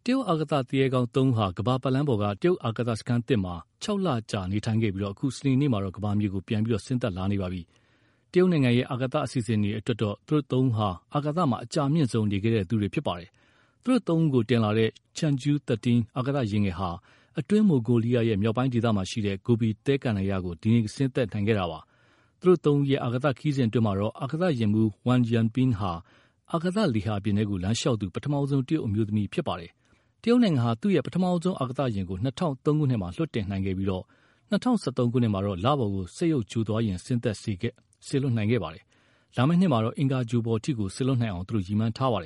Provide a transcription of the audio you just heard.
တရုတ်အာကာသသူရဲကောင်း3ဟာကမ္ဘာပတ်လမ်းပေါ်ကတရုတ်အာကာသစခန်းသစ်မှာ6 လကြာနေထိုင်ခဲ့ပြီးအခုစနေနေ့မှာတော့ကမ္ဘာမြေကိုပြန်ပြီးဆင်းသက်လာနေပါပြီ။တရုတ်နိုင်ငံရဲ့အာကာသအစီအစဉ်တွေအတွက်တော့သူတို့3ဟာအာကာသမှာအကြာမြင့်ဆုံးနေခဲ့တဲ့သူတွေဖြစ်ပါတယ်။သူတို့3ဦးကိုတင်လာတဲ့ Chang'e 13အာကာသယာဉ်ငယ်ဟာအတွင်းမိုဂိုလီးယားရဲ့မြောက်ပိုင်းဒေသမှာရှိတဲ့ဂိုဘီသဲကန္တာရကိုဒီနေ့ဆင်းသက်နိုင်ခဲ့တာပါ။သူတို့3ဦးရဲ့အာကာသခရီးစဉ်အတွင်းမှာတော့အာကာသယာဉ်မှူး Wang Yanbing ဟာအာကာသလေဟာပြင်ထဲကိုလမ်းလျှောက်သူပထမဆုံးတရုတ်အမျိုးသမီးဖြစ်ပါတယ်။တရုတ်နိုင်ငံဟာသူ့ရဲ့ပထမဆုံးအာကာသယာဉ်ကို2003ခုနှစ်မှာလွှတ်တင်နိုင်ခဲ့ပြီး2013ခုနှစ်မှာတော့လပေါ်ကိုစက်ရုပ်ဂြိုဟ်သွားယာဉ်ဆင်းသက်စေလွှတ်နိုင်ခဲ့ပါတယ်။လာမယ့်နှစ်မှာတော့အင်္ဂါဂြိုဟ်ပေါ်ထိကိုစေလွှတ်နိုင်အောင်သူတို့ရည်မှန်းထားပါတ